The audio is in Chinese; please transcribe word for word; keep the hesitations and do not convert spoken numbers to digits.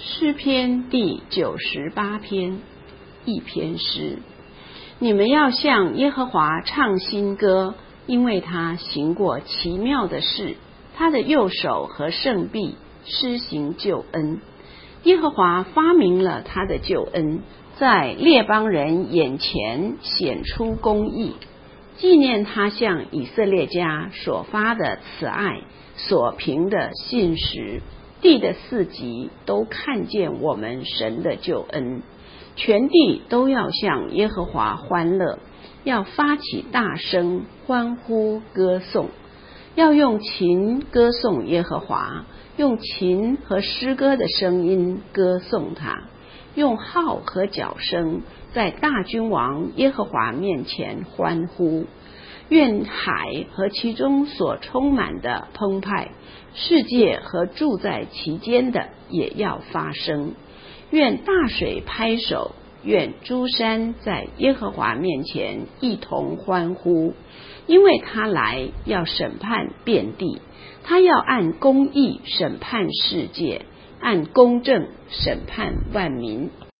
诗篇第九十八篇，一篇诗。你们要向耶和华唱新歌，因为他行过奇妙的事，他的右手和圣臂施行救恩。耶和华发明了他的救恩，在列邦人眼前显出公义，纪念他向以色列家所发的慈爱，所凭的信实。地的四极都看见我们神的救恩，全地都要向耶和华欢乐，要发起大声欢呼歌颂，要用琴歌颂耶和华，用琴和诗歌的声音歌颂他，用号和角声在大君王耶和华面前欢呼。愿海和其中所充满的澎湃，世界和住在其间的也要发声。愿大水拍手，愿诸山在耶和华面前一同欢呼，因为他来要审判遍地，他要按公义审判世界，按公正审判万民。